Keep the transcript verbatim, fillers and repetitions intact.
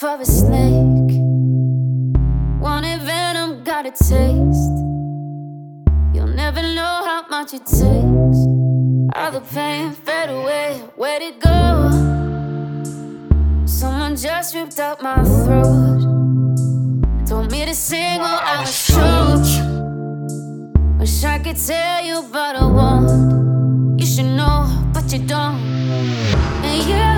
for a snake. Wanted venom, got a taste. You'll never know how much it takes. All the pain fade away, where'd it go? Someone just ripped out my throat. Told me to sing while I was choked. Wish I could tell you, but I won't. You should know, but you don't. And yeah,